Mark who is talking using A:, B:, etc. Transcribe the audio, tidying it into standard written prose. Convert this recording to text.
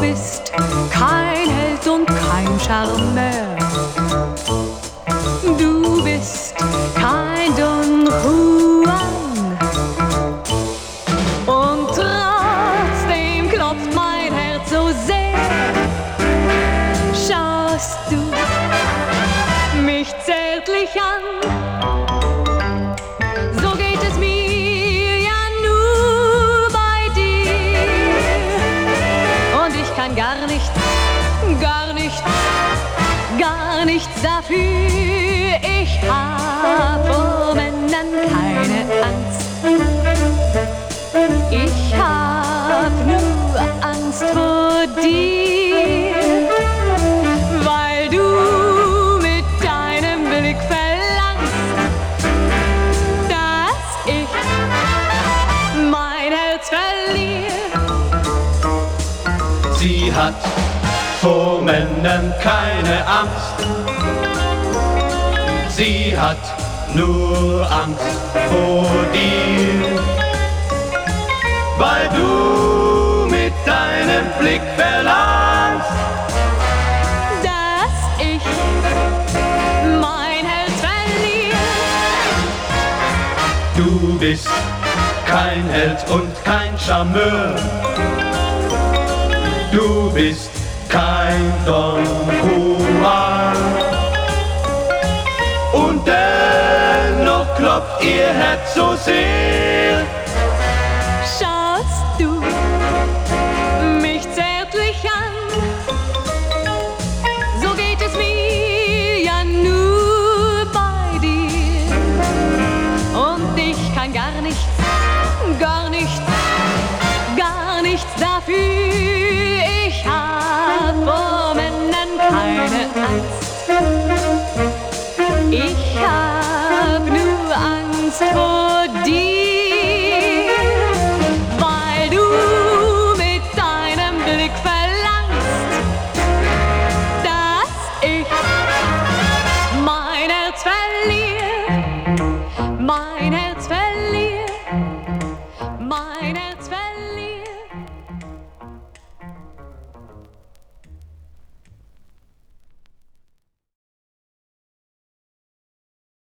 A: bist kein Held und kein Charmeur. Du bist kein Don Juan. Und trotzdem klopft mein Herz so sehr. Schaust du mich zärtlich an, so geht es mir ja nur bei dir. Und ich kann gar nichts dafür. Ich hab vor Männern keine Angst. Ich hab nur Angst vor dir, weil du mit deinem Blick verlangst, dass ich mein Herz verliere.
B: Sie hat vor Männern keine Angst. Sie hat nur Angst vor dir, weil du mit deinem Blick verlangst,
A: dass ich mein Herz verliere.
B: du bist kein Held und kein Charmeur. Du bist kein Don Juan. Und dennoch klopft ihr Herz so sehr.
A: Schaust du mich zärtlich an, so geht es mir ja nur bei dir. Und ich kann gar nichts dafür. Ich hab vor Männern keine Angst. Ich hab nur Angst vor